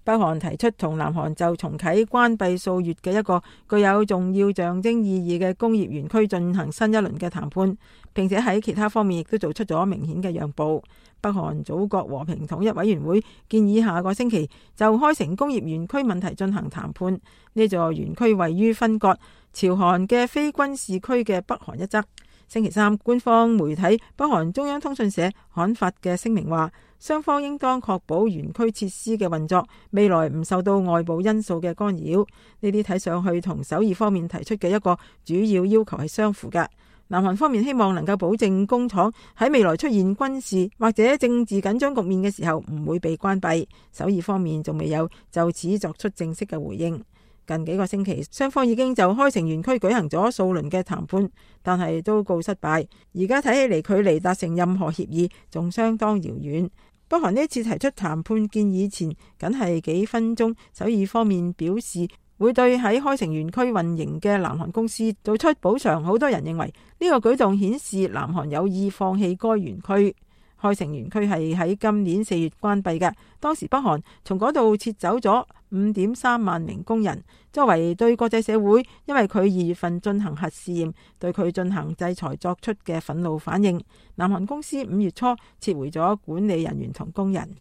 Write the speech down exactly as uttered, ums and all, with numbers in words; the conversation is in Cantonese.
北韓提出同南韓就重啟關閉數月嘅一個具有重要象徵意義嘅工業園區進行新一輪嘅談判，並且喺其他方面亦都做出咗明顯嘅讓步。北韓祖國和平統一委員會建議下個星期就開城工業園區問題進行談判。呢座園區位於分割朝韓嘅非軍事區嘅北韓一側。星期三，官方媒體北韓中央通訊社刊發嘅聲明話，雙方應當確保園區設施嘅運作未來唔受到外部因素嘅干擾。呢啲睇上去同首爾方面提出嘅一個主要要求係相符嘅。南韓方面希望能夠保證工廠喺未來出現軍事或者政治緊張局面嘅時候唔會被關閉。首爾方面仲未有就此作出正式嘅回應。近幾個星期，雙方已經就開城園區舉行咗數輪嘅談判，但係都告失敗。而家睇起嚟，距離達成任何協議仲相當遙遠。北韓呢次提出談判建議前，僅係幾分鐘，首爾方面表示會對喺開城園區運營嘅南韓公司做出補償。好多人認為呢個舉動顯示南韓有意放棄該園區。開城園區係喺今年四月關閉嘅，當時北韓從嗰度撤走咗五點三萬名工人，作為對國際社會因為佢二月份進行核試驗對佢進行制裁作出嘅憤怒反應。南韓公司五月初撤回咗管理人員同工人。